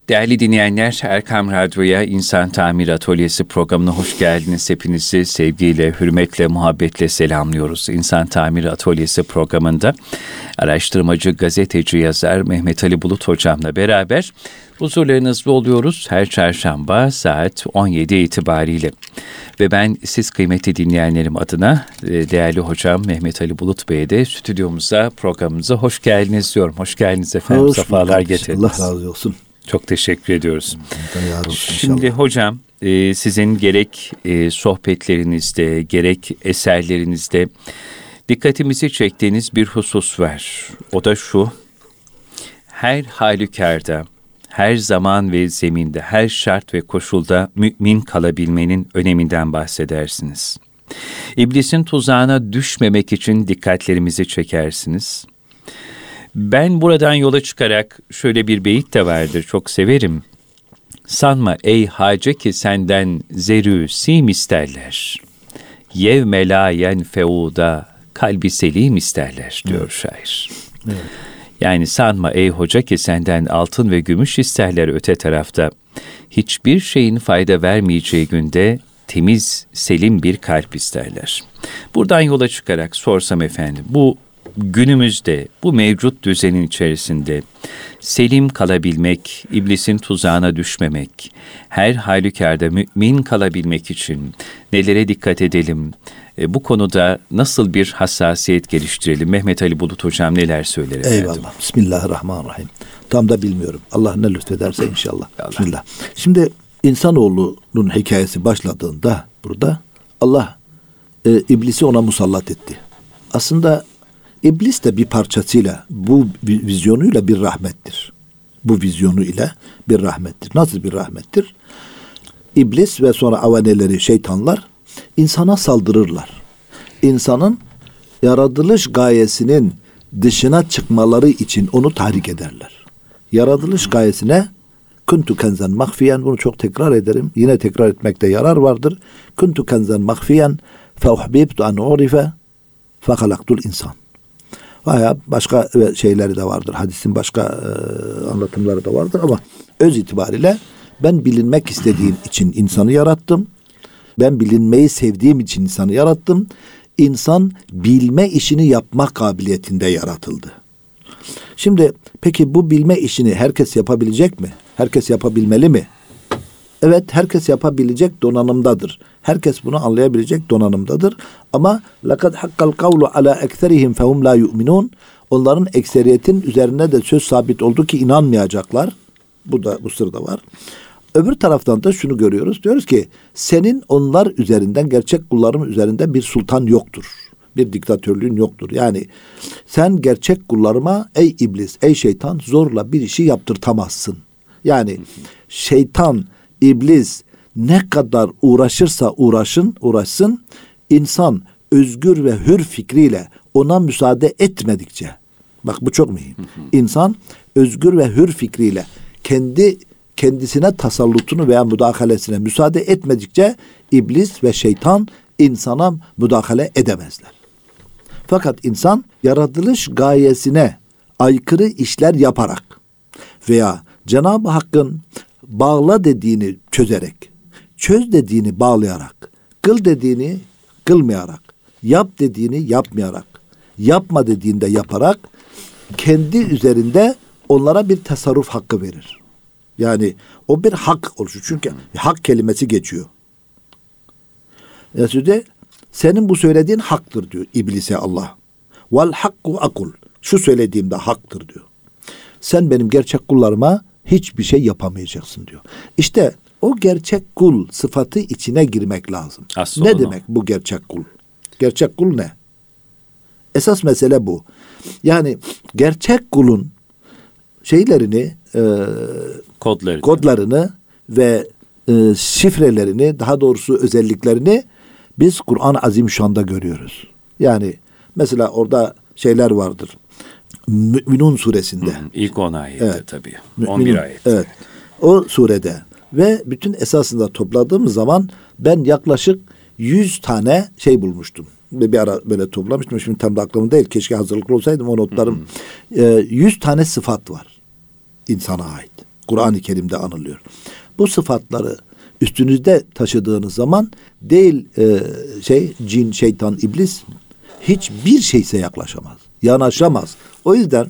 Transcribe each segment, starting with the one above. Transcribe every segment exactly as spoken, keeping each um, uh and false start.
Değerli dinleyenler, Erkam Radyo'ya İnsan Tamir Atölyesi programına hoş geldiniz. Hepinizi sevgiyle, hürmetle, muhabbetle selamlıyoruz. İnsan Tamir Atölyesi programında araştırmacı, gazeteci, yazar Mehmet Ali Bulut hocamla beraber huzurlarınızda oluyoruz her çarşamba saat on yedi itibariyle. Ve ben siz kıymetli dinleyenlerim adına değerli hocam Mehmet Ali Bulut Bey'e de stüdyomuza, programımıza hoş geldiniz diyorum. Hoş geldiniz efendim, hoş sefalar getirdiniz. Allah razı olsun. Çok teşekkür ediyoruz. Olsun, Şimdi inşallah. Hocam e, sizin gerek e, sohbetlerinizde gerek eserlerinizde dikkatimizi çektiğiniz bir husus var. O da şu: her halükarda, her zaman ve zeminde, her şart ve koşulda mümin kalabilmenin öneminden bahsedersiniz. İblisin tuzağına düşmemek için dikkatlerimizi çekersiniz. Ben buradan yola çıkarak şöyle bir beyit de vardır, çok severim. Sanma ey hace ki senden zerü sim isterler. Yevme la yenfeuda kalbi selim isterler diyor evet. şair. Evet. Yani sanma ey hoca ki senden altın ve gümüş isterler öte tarafta. Hiçbir şeyin fayda vermeyeceği günde temiz, selim bir kalp isterler. Buradan yola çıkarak sorsam efendim, bu günümüzde, bu mevcut düzenin içerisinde selim kalabilmek, iblisin tuzağına düşmemek, her halükarda mümin kalabilmek için nelere dikkat edelim? E, bu konuda nasıl bir hassasiyet geliştirelim? Mehmet Ali Bulut hocam neler söyler efendim? Eyvallah. Bismillahirrahmanirrahim. Tam da bilmiyorum. Allah ne lütfederse inşallah. Bismillah. Şimdi insanoğlunun hikayesi başladığında burada Allah e, iblisi ona musallat etti. Aslında İblis de bir parçasıyla, bu vizyonuyla bir rahmettir. Bu vizyonuyla bir rahmettir. Nasıl bir rahmettir? İblis ve sonra avaneleri, şeytanlar insana saldırırlar. İnsanın yaratılış gayesinin dışına çıkmaları için onu tahrik ederler. Yaratılış gayesine kuntu kenzen mahfiyen, bunu çok tekrar ederim. Yine tekrar etmekte yarar vardır. Kuntu kenzen mahfiyen fe uhbibtu an urife fe halaktul insan. Veya başka şeyleri de vardır. Hadisin başka e, anlatımları da vardır ama öz itibariyle ben bilinmek istediğim için insanı yarattım. Ben bilinmeyi sevdiğim için insanı yarattım. İnsan bilme işini yapma kabiliyetinde yaratıldı. Şimdi peki bu bilme işini herkes yapabilecek mi? Herkes yapabilmeli mi? Evet, herkes yapabilecek donanımdadır. Herkes bunu anlayabilecek donanımdadır. Ama لَقَدْ حَقَّ الْقَوْلُ عَلَى اَكْثَرِهِمْ فَهُمْ لَا يُؤْمِنُونَ. Onların ekseriyetin üzerine de söz sabit oldu ki inanmayacaklar. Bu da bu sırada var. Öbür taraftan da şunu görüyoruz. Diyoruz ki senin onlar üzerinden, gerçek kulların üzerinde bir sultan yoktur. Bir diktatörlüğün yoktur. Yani sen gerçek kullarıma ey iblis, ey şeytan zorla bir işi yaptırtamazsın. Yani şeytan, İblis ne kadar uğraşırsa uğraşın, uğraşsın, insan özgür ve hür fikriyle ona müsaade etmedikçe, bak bu çok mühim. İnsan özgür ve hür fikriyle kendi kendisine tasallutunu veya müdahalesine müsaade etmedikçe iblis ve şeytan insana müdahale edemezler. Fakat insan yaratılış gayesine aykırı işler yaparak veya Cenab-ı Hakk'ın bağla dediğini çözerek, çöz dediğini bağlayarak, kıl dediğini kılmayarak, yap dediğini yapmayarak, yapma dediğinde yaparak, kendi üzerinde onlara bir tasarruf hakkı verir. Yani o bir hak oluşur. Çünkü hak kelimesi geçiyor. Yani senin bu söylediğin haktır diyor iblise Allah. Vel hakku akul. Şu söylediğimde haktır diyor. Sen benim gerçek kullarıma hiçbir şey yapamayacaksın diyor. İşte o gerçek kul sıfatı içine girmek lazım. Aslında ne demek bu gerçek kul? Gerçek kul ne? Esas mesele bu. Yani gerçek kulun şeylerini, e, kodlarını. kodlarını ve e, şifrelerini, daha doğrusu özelliklerini biz Kur'an-ı Azimüşşan'da görüyoruz. Yani mesela orada şeyler vardır. Mü'minun suresinde. Hı hı, ilk on ayette evet. Tabii. Mü'minun, on bir ayette. Evet. O surede ve bütün esasında topladığımız zaman ben yaklaşık yüz tane şey bulmuştum. Bir ara böyle toplamıştım. Şimdi tam da aklımda değil. Keşke hazırlıklı olsaydım o notlarım. Hı hı. E, yüz tane sıfat var insana ait. Kur'an-ı Kerim'de anılıyor. Bu sıfatları üstünüzde taşıdığınız zaman değil e, şey cin, şeytan, iblis hiçbir şeyse yaklaşamaz, yanaşamaz. O yüzden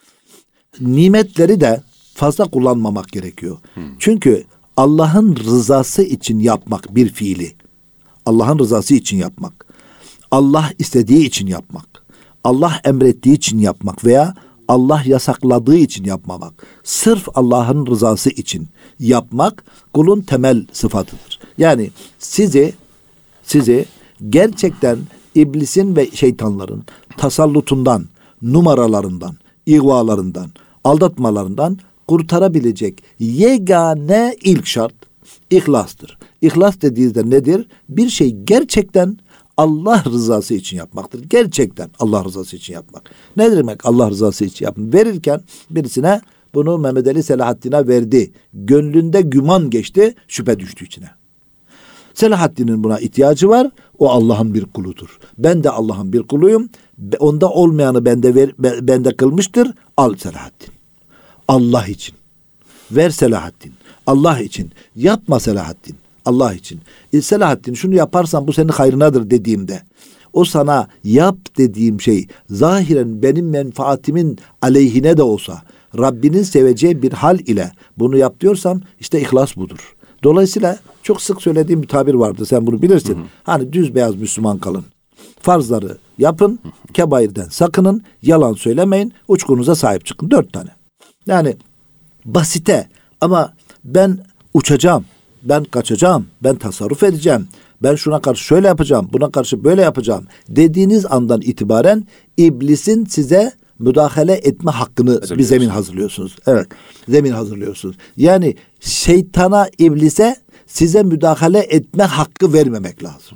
nimetleri de fazla kullanmamak gerekiyor. Hmm. Çünkü Allah'ın rızası için yapmak bir fiili. Allah'ın rızası için yapmak. Allah istediği için yapmak. Allah emrettiği için yapmak veya Allah yasakladığı için yapmamak. Sırf Allah'ın rızası için yapmak kulun temel sıfatıdır. Yani sizi sizi gerçekten iblisin ve şeytanların tasallutundan, numaralarından, ihvalarından, aldatmalarından kurtarabilecek yegane ilk şart ihlastır. İhlas dediğinizde nedir? Bir şey gerçekten Allah rızası için yapmaktır. Gerçekten Allah rızası için yapmak. Ne demek Allah rızası için yapmak? Verirken birisine bunu Mehmet Ali Selahaddin'e verdi. Gönlünde güman geçti, şüphe düştü içine. Selahaddin'in buna ihtiyacı var. O Allah'ın bir kuludur. Ben de Allah'ın bir kuluyum. Onda olmayanı bende ver, bende kılmıştır. Al Selahaddin. Allah için. Ver Selahaddin. Allah için. Yapma Selahaddin. Allah için. E, Selahaddin şunu yaparsan bu senin hayrınadır dediğimde o sana yap dediğim şey zahiren benim menfaatimin aleyhine de olsa Rabbinin seveceği bir hal ile bunu yap diyorsam işte ihlas budur. Dolayısıyla çok sık söylediğim bir tabir vardı. Sen bunu bilirsin. Hı hı. Hani düz beyaz Müslüman kalın. Farzları yapın. Hı hı. Kebairden sakının. Yalan söylemeyin. Uçkunuza sahip çıkın. Dört tane. Yani basite ama ben uçacağım. Ben kaçacağım. Ben tasarruf edeceğim. Ben şuna karşı şöyle yapacağım. Buna karşı böyle yapacağım. Dediğiniz andan itibaren iblisin size müdahale etme hakkını bir zemin hazırlıyorsunuz. Evet. Zemin hazırlıyorsunuz. Yani şeytana, iblise size müdahale etme hakkı vermemek lazım.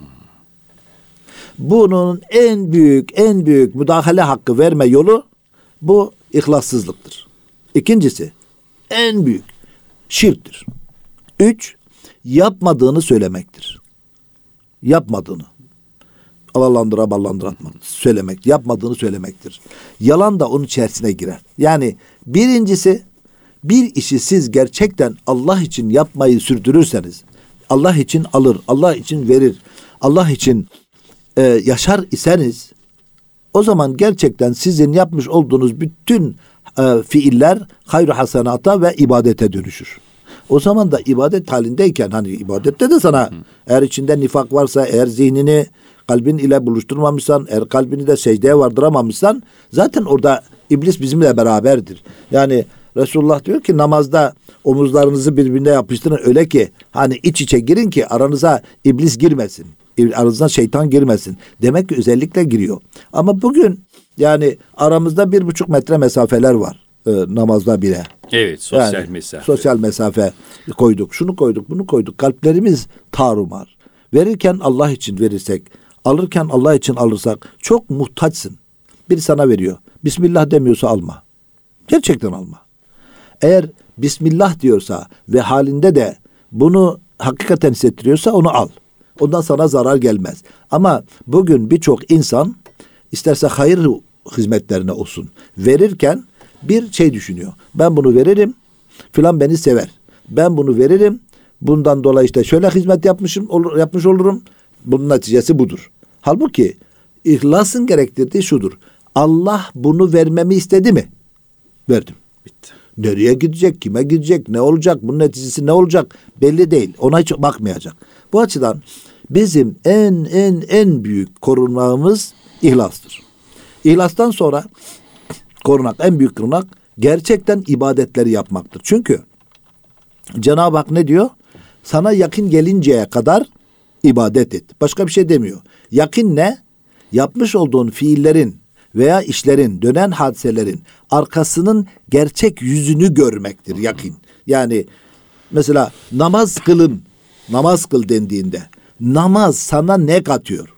Bunun en büyük, en büyük müdahale hakkı verme yolu bu ihlassızlıktır. İkincisi en büyük şirktir. Üç, yapmadığını söylemektir. Yapmadığını. Alalandıra ballandıra atmak. Söylemek. Yapmadığını söylemektir. Yalan da onun içerisine girer. Yani birincisi bir işi siz gerçekten Allah için yapmayı sürdürürseniz Allah için alır, Allah için verir, Allah için e, yaşar iseniz o zaman gerçekten sizin yapmış olduğunuz bütün e, fiiller hayr-ı hasenata ve ibadete dönüşür. O zaman da ibadet halindeyken hani ibadette de sana eğer içinde nifak varsa, eğer zihnini kalbin ile buluşturmamışsan, eğer kalbini de secdeye vardıramamışsan zaten orada iblis bizimle beraberdir. Yani Resulullah diyor ki namazda omuzlarınızı birbirine yapıştırın öyle ki hani iç içe girin ki aranıza iblis girmesin. Aranıza şeytan girmesin. Demek ki özellikle giriyor. Ama bugün yani aramızda bir buçuk metre mesafeler var e, namazda bile. Evet, sosyal yani, mesafe. Sosyal mesafe koyduk. Şunu koyduk, bunu koyduk. Kalplerimiz tarumar. Verirken Allah için verirsek, alırken Allah için alırsak çok muhtaçsın. Biri sana veriyor. Bismillah demiyorsa alma. Gerçekten alma. Eğer Bismillah diyorsa ve halinde de bunu hakikaten hissettiriyorsa onu al. Ondan sana zarar gelmez. Ama bugün birçok insan isterse hayır hizmetlerine olsun verirken bir şey düşünüyor. Ben bunu veririm, filan beni sever. Ben bunu veririm, bundan dolayı işte şöyle hizmet yapmışım, olur, yapmış olurum. Bunun neticesi budur. Halbuki ihlasın gerektirdiği şudur. Allah bunu vermemi istedi mi? Verdim. Bitti. Nereye gidecek, kime gidecek, ne olacak, bunun neticesi ne olacak belli değil. Ona hiç bakmayacak. Bu açıdan bizim en en en büyük korunmamız ihlastır. İhlastan sonra korunak, en büyük korunak gerçekten ibadetleri yapmaktır. Çünkü Cenab-ı Hak ne diyor? Sana yakın gelinceye kadar ibadet et. Başka bir şey demiyor. Yakın ne? Yapmış olduğun fiillerin veya işlerin, dönen hadiselerin arkasının gerçek yüzünü görmektir yakın. Yani mesela namaz kılın, namaz kıl dendiğinde namaz sana ne katıyor?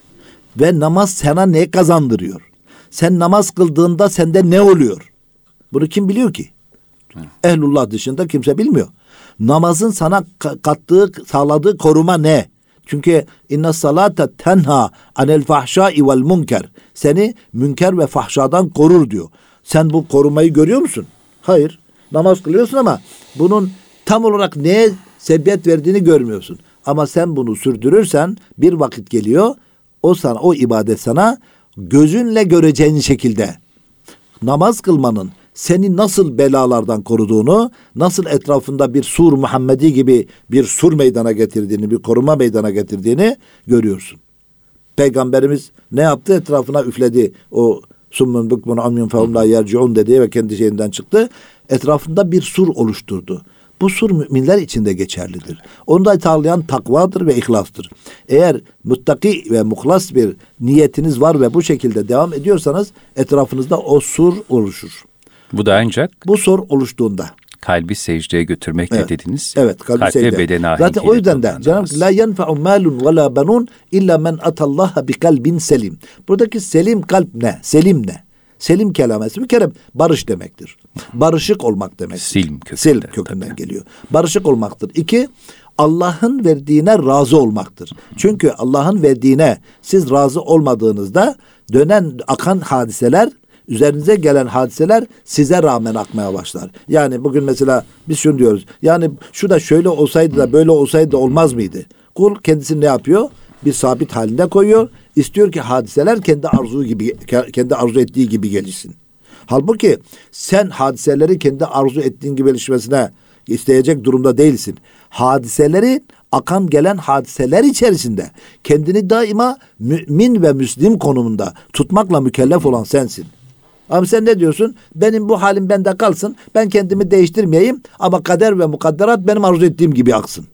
Ve namaz sana ne kazandırıyor? Sen namaz kıldığında sende ne oluyor? Bunu kim biliyor ki? Ehlullah dışında kimse bilmiyor. Namazın sana kattığı, sağladığı koruma ne? Çünkü inna salate tenha anel fahşai vel munker. Seni münker ve fahşadan korur diyor. Sen bu korumayı görüyor musun? Hayır. namaz kılıyorsun ama bunun tam olarak neye sebebiyet verdiğini görmüyorsun. Ama sen bunu sürdürürsen bir vakit geliyor, o sana, o ibadet sana gözünle göreceğin şekilde namaz kılmanın seni nasıl belalardan koruduğunu, nasıl etrafında bir sur Muhammedi gibi bir sur meydana getirdiğini, bir koruma meydana getirdiğini görüyorsun. Peygamberimiz ne yaptı? Etrafına üfledi. O summun bukmun amyun fehum la yerciun dedi ve kendi şeyinden çıktı. Etrafında bir sur oluşturdu. Bu sur müminler için de geçerlidir. Onu da sağlayan takvadır ve ihlastır. Eğer muttaki ve muhlas bir niyetiniz var ve bu şekilde devam ediyorsanız etrafınızda o sur oluşur. Bu da ancak bu sur oluştuğunda kalbi secdeye götürmekle evet. dediniz. Evet, kalbi kalp secde. ve bedeni ahenk. Zaten o yüzden de Cenab-ı la yenfe'u malun ve la banun illa men atallaha bi kalbin selim. Buradaki selim kalp ne? Selim ne? Selim kelimesi bir kere barış demektir. Barışık olmak demektir. Silm kökünden. Silm kökünden tabii. geliyor. Barışık olmaktır. İki, Allah'ın verdiğine razı olmaktır. Çünkü Allah'ın verdiğine siz razı olmadığınızda dönen akan hadiseler, üzerinize gelen hadiseler size rağmen akmaya başlar. Yani bugün mesela biz şunu diyoruz. Yani şu da şöyle olsaydı da böyle olsaydı da olmaz mıydı? Kul kendisini ne yapıyor? Bir sabit halinde koyuyor. İstiyor ki hadiseler kendi arzu gibi, kendi arzu ettiği gibi gelişsin. Halbuki sen hadiseleri kendi arzu ettiğin gibi gelişmesine isteyecek durumda değilsin. Hadiseleri akan gelen hadiseler içerisinde kendini daima mümin ve müslim konumunda tutmakla mükellef olan sensin. Ama sen ne diyorsun? Benim bu halim bende kalsın. Ben kendimi değiştirmeyeyim ama kader ve mukadderat benim arzu ettiğim gibi aksın.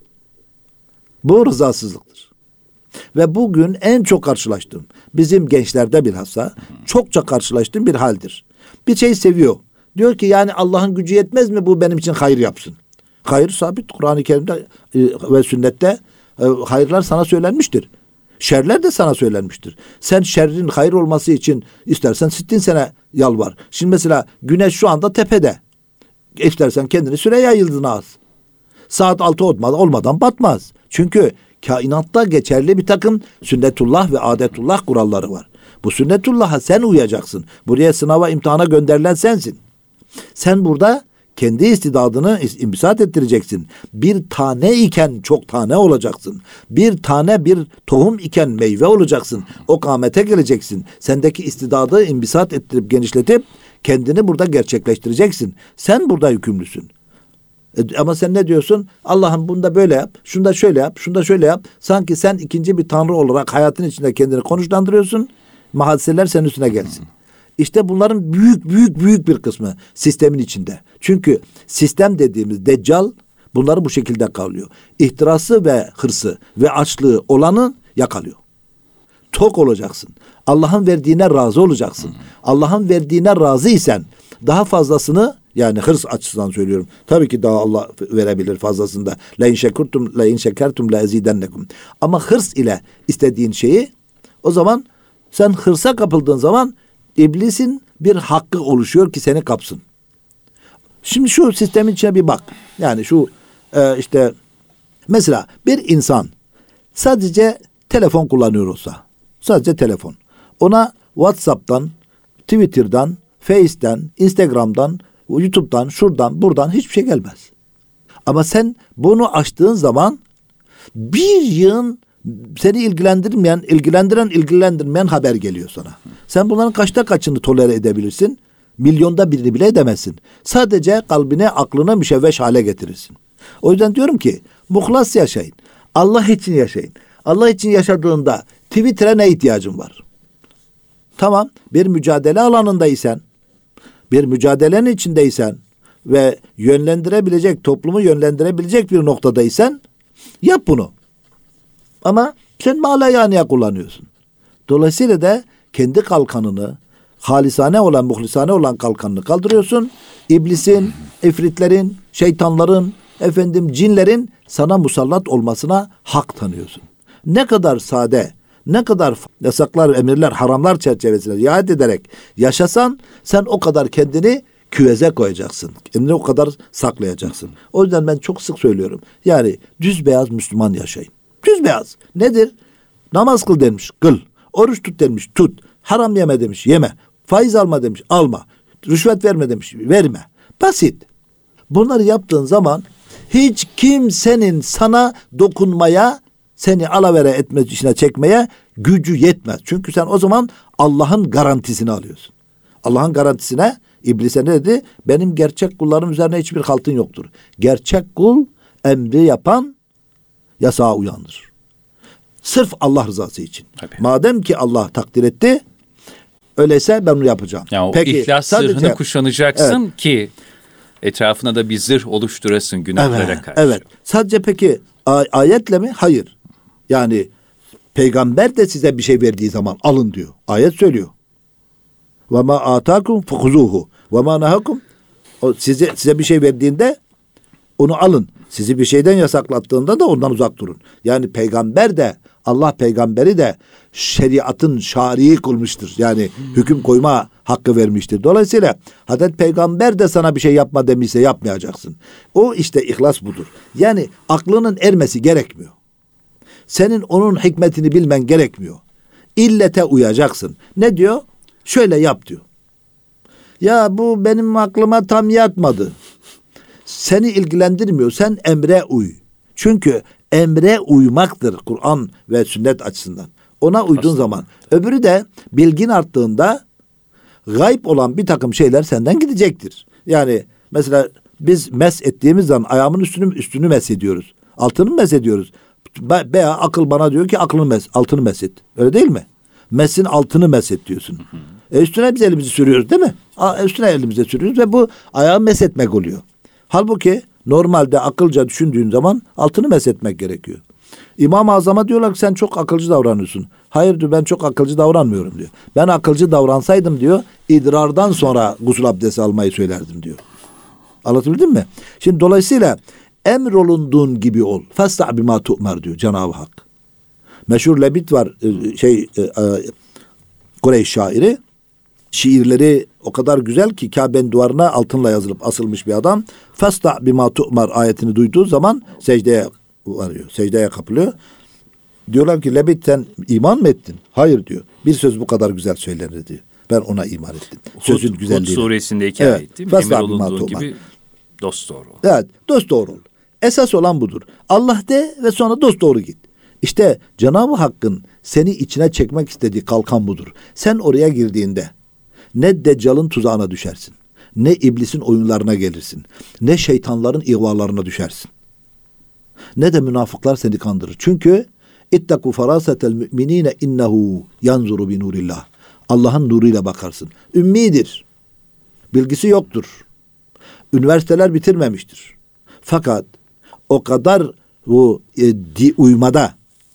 Bu rızasızlıktır. Ve bugün en çok karşılaştığım, bizim gençlerde bilhassa çokça karşılaştığım bir haldir. Bir şey seviyor. Diyor ki yani Allah'ın gücü yetmez mi bu benim için hayır yapsın? Hayır sabit. Kur'an-ı Kerim'de e, ve sünnette e, hayırlar sana söylenmiştir. Şerler de sana söylenmiştir. Sen şerrin hayır olması için istersen sittin sene yalvar. Şimdi mesela güneş şu anda tepede. İstersen kendini Süreyya yıldızına as. Saat altı olmadan batmaz. Çünkü kainatta geçerli bir takım sünnetullah ve adetullah kuralları var. Bu sünnetullah'a sen uyacaksın. Buraya sınava, imtihana gönderilen sensin. Sen burada kendi istidadını imbisat ettireceksin. Bir tane iken çok tane olacaksın. Bir tane bir tohum iken meyve olacaksın. O kâmete geleceksin. Sendeki istidadı imbisat ettirip genişletip kendini burada gerçekleştireceksin. Sen burada yükümlüsün. Ama sen ne diyorsun? Allah'ım bunda böyle yap, şunda şöyle yap, şunda şöyle yap. Sanki sen ikinci bir tanrı olarak hayatın içinde kendini konuşlandırıyorsun. Hadiseler senin üstüne gelsin. İşte bunların büyük büyük büyük bir kısmı sistemin içinde. Çünkü sistem dediğimiz deccal bunları bu şekilde yakalıyor. İhtirası ve hırsı ve açlığı olanı yakalıyor. Tok olacaksın. Allah'ın verdiğine razı olacaksın. Allah'ın verdiğine razı isen daha fazlasını, yani hırs açısından söylüyorum. Tabii ki daha Allah verebilir fazlasında. La in şekertum la in şekertum la ezidennekum. Ama hırs ile istediğin şeyi, o zaman sen hırsa kapıldığın zaman İblisin bir hakkı oluşuyor ki seni kapsın. Şimdi şu sistemin içine bir bak. Yani şu e, işte mesela bir insan sadece telefon kullanıyor olsa, sadece telefon. Ona WhatsApp'tan, Twitter'dan, Face'ten, Instagram'dan, YouTube'dan, şuradan, buradan hiçbir şey gelmez. Ama sen bunu açtığın zaman bir yığın seni ilgilendirmeyen, ilgilendiren, ilgilendirmeyen haber geliyor sana. Sen bunların kaçta kaçını tolere edebilirsin? Milyonda birini bile edemezsin. Sadece kalbine, aklına müşevveş hale getirirsin. O yüzden diyorum ki muhlas yaşayın. Allah için yaşayın. Allah için yaşadığında Twitter'a ne ihtiyacın var? Tamam, bir mücadele alanındaysan, bir mücadelenin içindeysen ve yönlendirebilecek, toplumu yönlendirebilecek bir noktadaysan yap bunu. Ama sen malayaniye kullanıyorsun. Dolayısıyla da kendi kalkanını, halisane olan, muhlisane olan kalkanını kaldırıyorsun. İblisin, ifritlerin, şeytanların, efendim cinlerin sana musallat olmasına hak tanıyorsun. Ne kadar sade, ne kadar yasaklar, emirler, haramlar çerçevesine riayet ederek yaşasan sen o kadar kendini küveze koyacaksın. Kendini o kadar saklayacaksın. O yüzden ben çok sık söylüyorum. Yani düz beyaz Müslüman yaşayın. Düz beyaz. Nedir? Namaz kıl demiş, kıl. Oruç tut demiş, tut. Haram yeme demiş, yeme. Faiz alma demiş, alma. Rüşvet verme demiş, verme. Basit. Bunları yaptığın zaman hiç kimsenin sana dokunmaya, seni alavere etme işine çekmeye gücü yetmez. Çünkü sen o zaman Allah'ın garantisini alıyorsun. Allah'ın garantisine İblise ne dedi? Benim gerçek kullarım üzerine hiçbir haltın yoktur. Gerçek kul emri yapan yasağa uyandır. Sırf Allah rızası için. Tabii. Madem ki Allah takdir etti, öyleyse ben onu yapacağım. Yani peki, o ihlas sadece, zırhını kuşanacaksın evet. ki etrafına da bir zırh oluşturasın günahlara evet, karşı. Evet. Sadece peki a- ayetle mi? Hayır. Yani peygamber de size bir şey verdiği zaman alın diyor. Ayet söylüyor. Ve ma atakum fuzuhu ve ma nahakum, o size size bir şey verdiğinde onu alın. Sizi bir şeyden yasaklattığında da ondan uzak durun. Yani peygamber de, Allah peygamberi de şeriatın şari'i kılmıştır. Yani hüküm koyma hakkı vermiştir. Dolayısıyla Hazreti Peygamber de sana bir şey yapma demişse yapmayacaksın. O işte ihlas budur. Yani aklının ermesi gerekmiyor. Senin onun hikmetini bilmen gerekmiyor. İllete uyacaksın. Ne diyor? Şöyle yap diyor. Ya bu benim aklıma tam yatmadı. Seni ilgilendirmiyor. Sen emre uy. Çünkü emre uymaktır Kur'an ve sünnet açısından. Ona uyduğun Aslında. zaman. Öbürü de bilgin arttığında gayb olan bir takım şeyler senden gidecektir. Yani mesela biz mes ettiğimiz zaman ayağımın üstünü üstünü mes ediyoruz. Altını mes ediyoruz. Veya akıl bana diyor ki aklını mes, altını mes et. Öyle değil mi? Mesin altını mes et diyorsun. E üstüne biz elimizi sürüyoruz değil mi? A, üstüne elimizi sürüyoruz ve bu ayağı mes etmek oluyor. Halbuki normalde akılca düşündüğün zaman altını meshetmek gerekiyor. İmam-ı Azam'a diyorlar ki sen çok akılcı davranıyorsun. Hayır diyor, ben çok akılcı davranmıyorum diyor. Ben akılcı davransaydım diyor, idrardan sonra gusül abdesti almayı söylerdim diyor. Anlatabildim mi? Şimdi dolayısıyla emrolunduğun gibi ol. Festa bima tu'mer diyor Cenab-ı Hak. Meşhur Lebit var, şey Kureyş şairi. Şiirleri o kadar güzel ki Kabe'nin duvarına altınla yazılıp asılmış bir adam. Festa bima tu'mer ayetini duyduğu zaman secdeye varıyor. Secdeye kapılıyor. Diyorlar ki Lebit sen iman mı ettin? Hayır diyor. Bir söz bu kadar güzel söylenir diyor. Ben ona iman ettim. Sözün Hud, güzelliği. Hud suresindeki evet. ayet değil mi? Emir olunduğu gibi dost doğru ol. Evet, dost doğru ol. Esas olan budur. Allah de ve sonra dost doğru git. İşte Cenab-ı Hakk'ın seni içine çekmek istediği kalkan budur. Sen oraya girdiğinde ne Deccal'ın tuzağına düşersin, ne iblisin oyunlarına gelirsin, ne şeytanların ihvalarına düşersin, ne de münafıklar seni kandırır. Çünkü ittaku farasetel müminine innehu yanzuru bi nurillah. Allah'ın nuruyla bakarsın. Ümmidir. Bilgisi yoktur. Üniversiteler bitirmemiştir. Fakat o kadar bu e, di, uymada,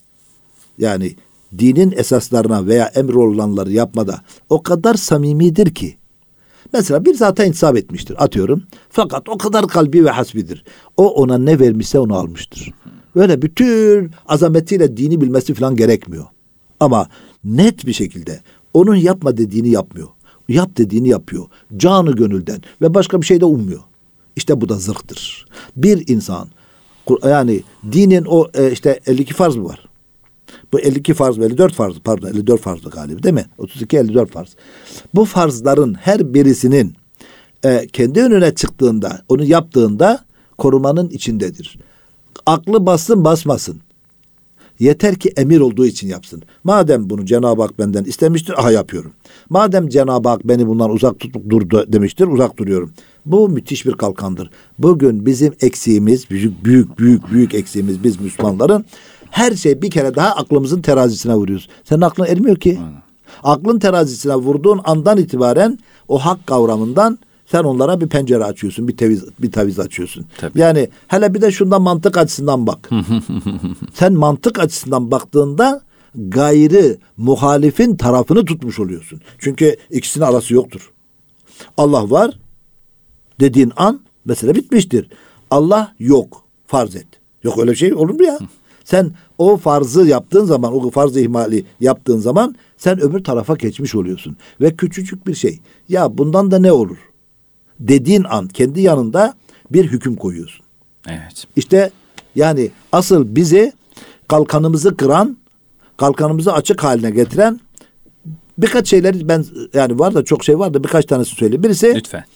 yani dinin esaslarına veya emrolunanları yapmada o kadar samimidir ki. Mesela bir zata intisap etmiştir, atıyorum. Fakat o kadar kalbi ve hasbidir. O ona ne vermişse onu almıştır. Böyle bütün azametiyle dini bilmesi falan gerekmiyor. Ama net bir şekilde onun yapma dediğini yapmıyor. Yap dediğini yapıyor. Canı gönülden ve başka bir şey de ummuyor. İşte bu da zırhtır. Bir insan, yani dinin o e, işte elli iki farz mı var? Bu elli iki farz mı? elli dört farz, pardon elli dört farzdı galiba değil mi? otuz iki elli dört farz. Bu farzların her birisinin e, kendi önüne çıktığında, onu yaptığında korumanın içindedir. Aklı bassın basmasın. Yeter ki emir olduğu için yapsın. Madem bunu Cenab-ı Hak benden istemiştir, aha yapıyorum. Madem Cenab-ı Hak beni bundan uzak tutup dur demiştir, uzak duruyorum. Bu müthiş bir kalkandır. Bugün bizim eksiğimiz, büyük büyük büyük büyük eksiğimiz biz Müslümanların, her şey bir kere daha aklımızın terazisine vuruyoruz. Senin aklın ermiyor ki. Aynen. Aklın terazisine vurduğun andan itibaren o hak kavramından sen onlara bir pencere açıyorsun, bir taviz, bir taviz açıyorsun. Tabii. Yani hele bir de şundan mantık açısından bak. Sen mantık açısından baktığında gayrı muhalifin tarafını tutmuş oluyorsun. Çünkü ikisinin arası yoktur. Allah var dediğin an mesele bitmiştir. Allah yok, farz et. Yok öyle şey olur mu ya? Sen o farzı yaptığın zaman, o farz-ı ihmali yaptığın zaman sen öbür tarafa geçmiş oluyorsun. Ve küçücük bir şey. Ya bundan da ne olur? Dediğin an kendi yanında bir hüküm koyuyorsun. Evet. İşte yani asıl bizi kalkanımızı kıran, kalkanımızı açık haline getiren birkaç şeyleri ben, yani var da çok şey var da birkaç tanesi söyleyeyim. Birisi lütfen.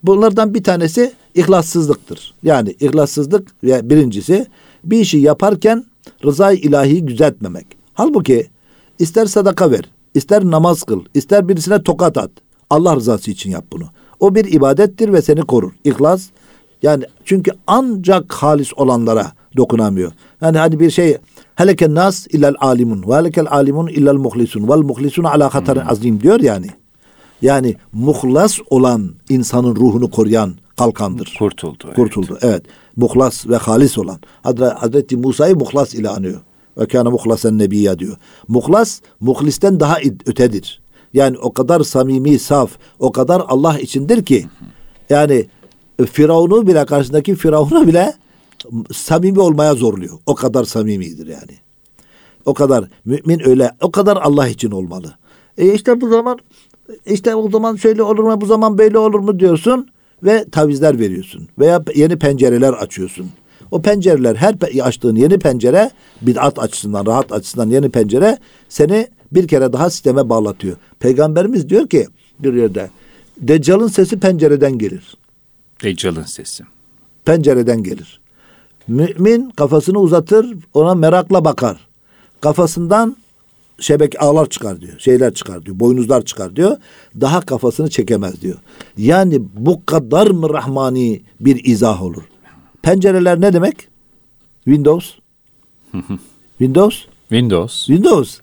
Bunlardan bir tanesi ihlassızlıktır. Yani ihlassızlık ve birincisi bir işi yaparken rızayı ilahiyi gözetmemek. Halbuki ister sadaka ver, ister namaz kıl, ister birisine tokat at. Allah rızası için yap bunu. O bir ibadettir ve seni korur. İhlas, yani çünkü ancak halis olanlara dokunamıyor. Yani hani bir şey, heleken nas illel alimun ve helekel alimun illel muhlisun vel muhlisun ala hatarin azim diyor yani. Yani muhlas olan insanın ruhunu koruyan kalkandır. Kurtuldu. Evet. Kurtuldu. Evet. Muhlas ve halis olan. Hazreti Musa'yı muhlas ile anıyor. Ve kâne muhlasen nebiyya diyor. Muhlas, muhlisten daha ötedir. Yani o kadar samimi, saf, o kadar Allah içindir ki, yani Firavun'u bile, karşısındaki Firavun'u bile samimi olmaya zorluyor. O kadar samimidir yani. O kadar mümin öyle, o kadar Allah için olmalı. E işte bu zaman, işte o zaman şöyle olur mu, bu zaman böyle olur mu diyorsun ve tavizler veriyorsun veya yeni pencereler açıyorsun. O pencereler, her açtığın yeni pencere, bid'at açısından, rahat açısından yeni pencere seni bir kere daha sisteme bağlatıyor. Peygamberimiz diyor ki bir yerde, Deccal'ın sesi pencereden gelir. Deccal'ın sesi. Pencereden gelir. Mümin kafasını uzatır, ona merakla bakar. Kafasından şebeke ağlar çıkar diyor. Şeyler çıkar diyor. Boynuzlar çıkar diyor. Daha kafasını çekemez diyor. Yani bu kadar mı rahmani bir izah olur? Pencereler ne demek? Windows. Windows. Windows. Windows.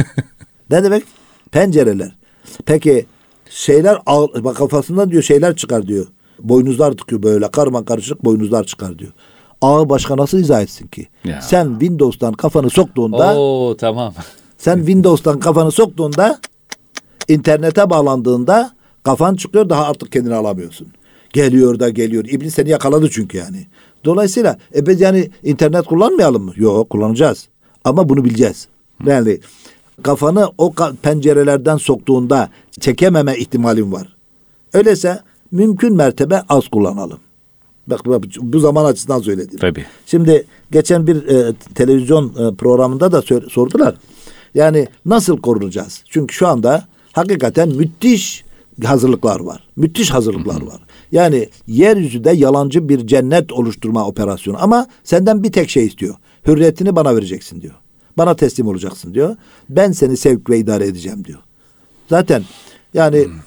Ne demek? Pencereler. Peki şeyler, bak kafasından diyor şeyler çıkar diyor. Boynuzlar tıkıyor böyle, karma karışık boynuzlar çıkar diyor. Ağı başka nasıl izah etsin ki? Ya. Sen Windows'tan kafanı soktuğunda, Oo tamam. Sen Windows'tan kafanı soktuğunda, internete bağlandığında kafan çıkıyor, daha artık kendini alamıyorsun. Geliyor da geliyor. İblis seni yakaladı çünkü yani. Dolayısıyla e biz yani internet kullanmayalım mı? Yok, kullanacağız. Ama bunu bileceğiz. Yani kafanı o pencerelerden soktuğunda çekememe ihtimalin var. Öyleyse mümkün mertebe az kullanalım. Bak bu zaman açısından söyledim. Tabii. Şimdi geçen bir e, televizyon e, programında da sor, sordular. Yani nasıl korunacağız? Çünkü şu anda hakikaten müthiş hazırlıklar var. Müthiş hazırlıklar var. Yani yeryüzünde yalancı bir cennet oluşturma operasyonu. Ama senden bir tek şey istiyor. Hürriyetini bana vereceksin diyor. Bana teslim olacaksın diyor. Ben seni sevk ve idare edeceğim diyor. Zaten yani hmm.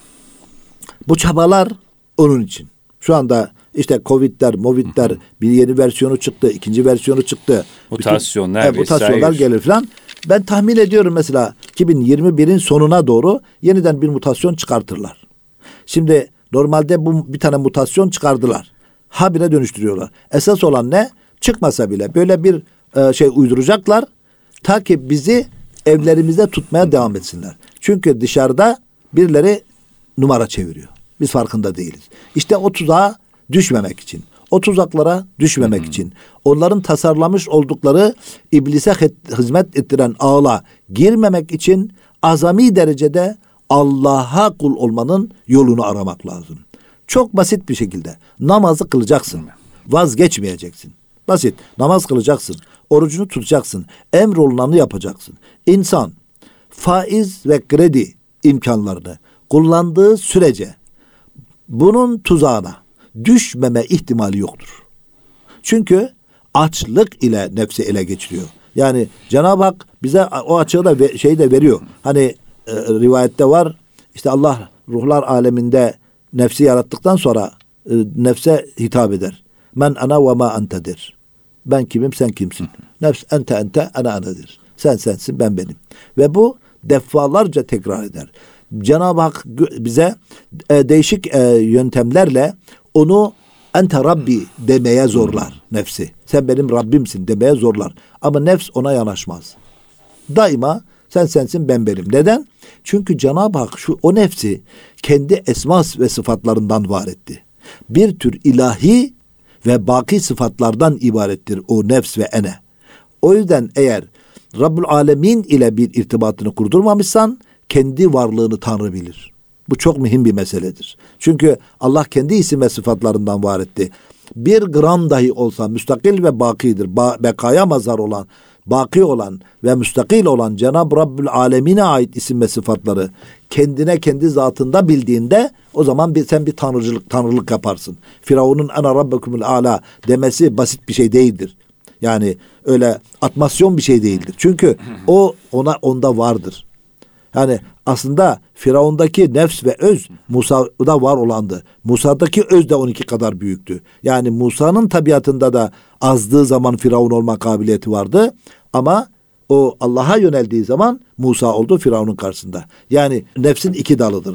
bu çabalar onun için. Şu anda işte Covid'ler, Movid'ler bir yeni versiyonu çıktı, ikinci versiyonu çıktı. Mutasyonlar Bütün, e, mutasyonlar gelir falan. Ben tahmin ediyorum mesela iki bin yirmi birin sonuna doğru yeniden bir mutasyon çıkartırlar. Şimdi normalde bu bir tane mutasyon çıkardılar. Habire dönüştürüyorlar. Esas olan ne? Çıkmasa bile böyle bir e, şey uyduracaklar. Ta ki bizi evlerimizde tutmaya devam etsinler. Çünkü dışarıda birileri numara çeviriyor. Biz farkında değiliz. İşte o tuzağa düşmemek için, o tuzaklara düşmemek hmm. için, onların tasarlamış oldukları iblise hizmet ettiren ağla girmemek için azami derecede Allah'a kul olmanın yolunu aramak lazım. Çok basit bir şekilde namazı kılacaksın. Vazgeçmeyeceksin. Basit. Namaz kılacaksın. Orucunu tutacaksın. Emrolunanı yapacaksın. İnsan faiz ve kredi imkanlarını kullandığı sürece bunun tuzağına düşmeme ihtimali yoktur. Çünkü açlık ile nefsi ele geçiriyor. Yani Cenab-ı Hak bize o açığı da ve, şeyi de veriyor. Hani e, rivayette var. İşte Allah ruhlar aleminde nefsi yarattıktan sonra e, nefse hitap eder. Men ana ve ma entedir. Ben kimim, sen kimsin? Nefs ente ente ana anadır. Sen sensin, ben benim. Ve bu defalarca tekrar eder. Cenab-ı Hak bize e, değişik e, yöntemlerle onu ente Rabbi demeye zorlar nefsi. Sen benim Rabbimsin demeye zorlar. Ama nefs ona yanaşmaz. Daima sen sensin, ben benim. Neden? Çünkü Cenab-ı Hak şu o nefsi kendi esmas ve sıfatlarından var etti. Bir tür ilahi ve baki sıfatlardan ibarettir o nefs ve ene. O yüzden eğer Rabbül Alemin ile bir irtibatını kurdurmamışsan kendi varlığını Tanrı bilir. Bu çok mühim bir meseledir. Çünkü Allah kendi isim ve sıfatlarından var etti. Bir gram dahi olsa müstakil ve bakidir. Ba- bekaya mazhar olan, baki olan ve müstakil olan Cenab-ı Rabbül Alemin'e ait isim ve sıfatları kendine kendi zatında bildiğinde o zaman bir, sen bir tanrıcılık, tanrılık yaparsın. Firavun'un ana rabbekumul ala demesi basit bir şey değildir. Yani öyle atmasyon bir şey değildir. Çünkü o ona onda vardır. Yani aslında Firavun'daki nefs ve öz Musa'da var olandı. Musa'daki öz de on iki kadar büyüktü. Yani Musa'nın tabiatında da azdığı zaman Firavun olma kabiliyeti vardı. Ama o Allah'a yöneldiği zaman Musa oldu Firavun'un karşısında. Yani nefsin iki dalıdır.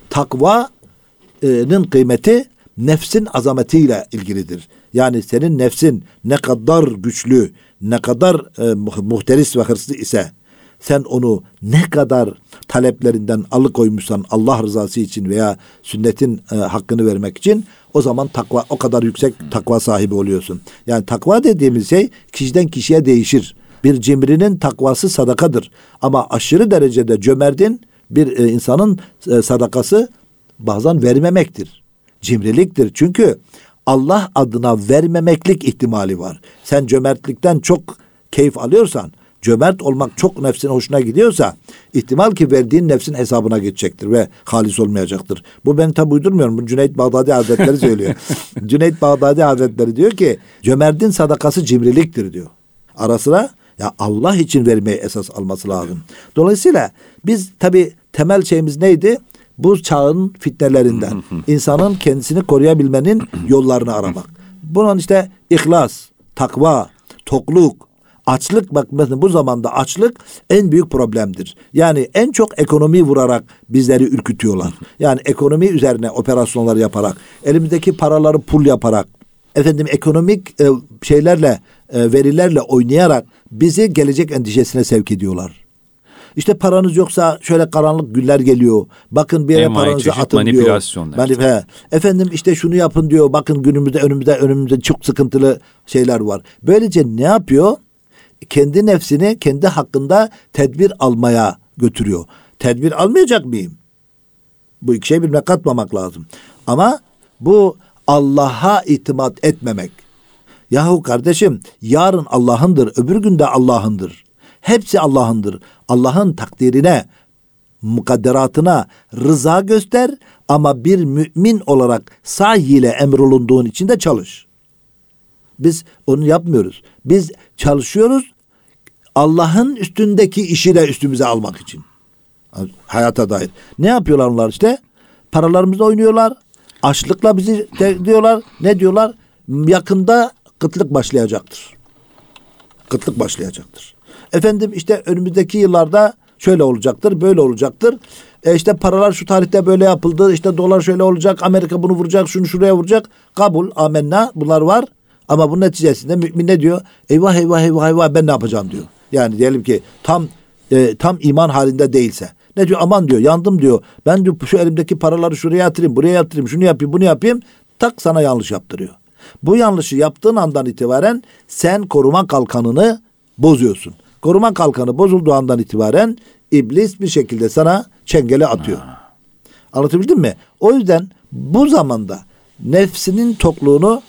Takvanın kıymeti nefsin azametiyle ilgilidir. Yani senin nefsin ne kadar güçlü, ne kadar e, muhteris ve hırslı ise, sen onu ne kadar taleplerinden alıkoymuşsan Allah rızası için veya sünnetin e, hakkını vermek için, o zaman takva o kadar yüksek takva sahibi oluyorsun. Yani takva dediğimiz şey kişiden kişiye değişir. Bir cimrinin takvası sadakadır. Ama aşırı derecede cömertin bir e, insanın e, sadakası bazen vermemektir. Cimriliktir. Çünkü Allah adına vermemeklik ihtimali var. Sen cömertlikten çok keyif alıyorsan, cömert olmak çok nefsin hoşuna gidiyorsa, ihtimal ki verdiğin nefsin hesabına geçecektir ve halis olmayacaktır. Bu ben tabi uydurmuyorum. Bu Cüneyt Bağdadi Hazretleri söylüyor. Cüneyt Bağdadi Hazretleri diyor ki, cömertin sadakası cimriliktir diyor. Ara sıra ya Allah için vermeyi esas alması lazım. Dolayısıyla biz tabi temel şeyimiz neydi? Bu çağın fitnelerinden insanın kendisini koruyabilmenin yollarını aramak. Bunun işte ihlas, takva, tokluk, açlık, bak mesela bu zamanda açlık en büyük problemdir. Yani en çok ekonomi vurarak bizleri ürkütüyorlar. Yani ekonomi üzerine operasyonlar yaparak, elimizdeki paraları pul yaparak, efendim ekonomik e, şeylerle, e, verilerle oynayarak bizi gelecek endişesine sevk ediyorlar. İşte paranız yoksa şöyle karanlık günler geliyor. Bakın bir yere Emayi, paranızı atın diyor. manipülasyonlar. Manip- Efendim işte şunu yapın diyor. Bakın günümüzde önümüzde önümüzde çok sıkıntılı şeyler var. Böylece ne yapıyor? Kendi nefsini kendi hakkında tedbir almaya götürüyor. Tedbir almayacak mıyım? Bu iki şey birbirine katmamak lazım. Ama bu Allah'a itimat etmemek. Yahu kardeşim, yarın Allah'ındır, öbür gün de Allah'ındır. Hepsi Allah'ındır. Allah'ın takdirine, mukadderatına rıza göster ama bir mümin olarak sahi ile emrolunduğun için de çalış. Biz onu yapmıyoruz. Biz çalışıyoruz Allah'ın üstündeki işi de üstümüze almak için. Hayata dair. Ne yapıyorlar onlar işte? Paralarımızla oynuyorlar. Açlıkla bizi de, diyorlar. Ne diyorlar? Yakında kıtlık başlayacaktır. Kıtlık başlayacaktır. Efendim işte önümüzdeki yıllarda şöyle olacaktır, böyle olacaktır. E işte paralar şu tarihte böyle yapıldı. İşte dolar şöyle olacak. Amerika bunu vuracak, şunu şuraya vuracak. Kabul, amenna, bunlar var. Ama bunun neticesinde mümin ne diyor? Eyvah eyvah eyvah eyvah ben ne yapacağım diyor. Yani diyelim ki tam e, tam iman halinde değilse. Ne diyor? Aman diyor, yandım diyor. Ben diyor şu elimdeki paraları şuraya yatırayım, buraya yatırayım, şunu yapayım, bunu yapayım. Tak sana yanlış yaptırıyor. Bu yanlışı yaptığın andan itibaren sen koruma kalkanını bozuyorsun. Koruma kalkanı bozulduğu andan itibaren iblis bir şekilde sana çengeli atıyor. Ha. Anlatabildim mi? O yüzden bu zamanda nefsinin tokluğunu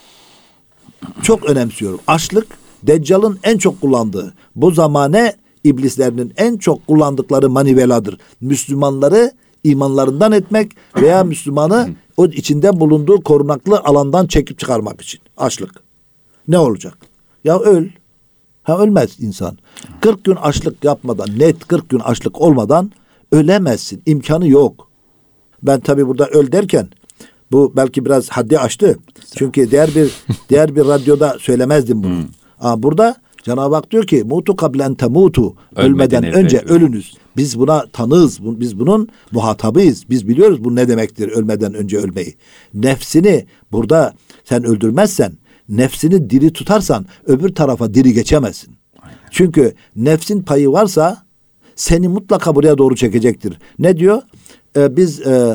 çok önemsiyorum. Açlık, Deccal'ın en çok kullandığı, bu zamane iblislerinin en çok kullandıkları maniveladır. Müslümanları imanlarından etmek veya Müslümanı o içinde bulunduğu korunaklı alandan çekip çıkarmak için. Açlık. Ne olacak? Ya öl. Ha ölmez insan. kırk gün açlık yapmadan, net kırk gün açlık olmadan ölemezsin. İmkanı yok. Ben tabii burada öl derken bu belki biraz haddi aştı. Çünkü diğer bir diğer bir radyoda söylemezdim bunu. Ama burada Cenab-ı Hak diyor ki mutu kablen temutu, ölmeden önce ölünüz. Biz buna tanığız. Biz bunun muhatabıyız. Biz biliyoruz bu ne demektir ölmeden önce ölmeyi. Nefsini burada sen öldürmezsen, nefsini diri tutarsan öbür tarafa diri geçemezsin. Aynen. Çünkü nefsin payı varsa seni mutlaka buraya doğru çekecektir. Ne diyor? Ee, biz e,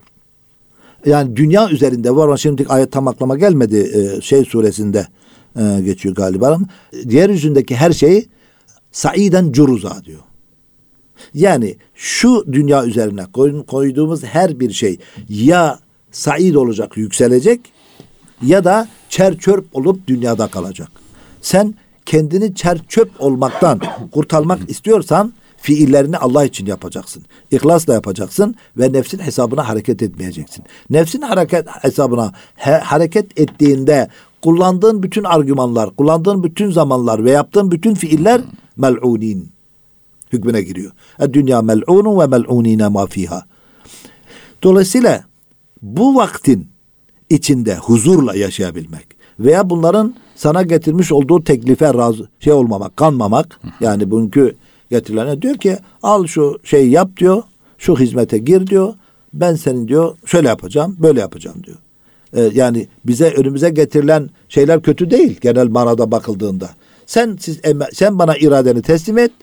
yani dünya üzerinde var ama şimdi ayet tam aklıma gelmedi. Ee, şey suresinde e, geçiyor galiba ama yeryüzündeki her şey saiden curuza diyor. Yani şu dünya üzerine koyduğumuz her bir şey ya said olacak, yükselecek ya da çer çörp olup dünyada kalacak. Sen kendini çer çöp olmaktan kurtarmak istiyorsan fiillerini Allah için yapacaksın. İhlasla yapacaksın ve nefsin hesabına hareket etmeyeceksin. Nefsin hareket hesabına he, hareket ettiğinde kullandığın bütün argümanlar, kullandığın bütün zamanlar ve yaptığın bütün fiiller mel'unin hükmüne giriyor. Dünya mel'unun ve mel'unine ma fiha. Dolayısıyla bu vaktin içinde huzurla yaşayabilmek veya bunların sana getirmiş olduğu teklife razı şey olmamak, kanmamak, yani bugünkü getirilene diyor ki al şu şeyi yap diyor, şu hizmete gir diyor, ben senin diyor şöyle yapacağım, böyle yapacağım diyor. Ee, yani bize önümüze getirilen şeyler kötü değil genel manada bakıldığında. Sen siz sen bana iradeni teslim et.